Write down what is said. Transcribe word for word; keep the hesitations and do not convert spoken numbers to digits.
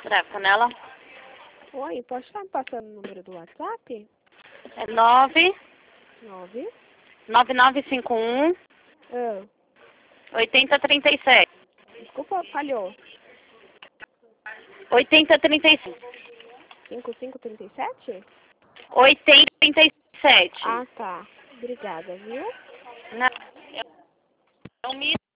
Grava nela. Oi, pode estar me passando o número do WhatsApp? É nove Nove. nove nove cinco um Ah, oitenta trinta e sete. desculpa, falhou. oitenta trinta e cinco. Cinco cinco trinta e sete? oitenta trinta e sete. Ah, tá. Obrigada, viu? Não, eu, eu me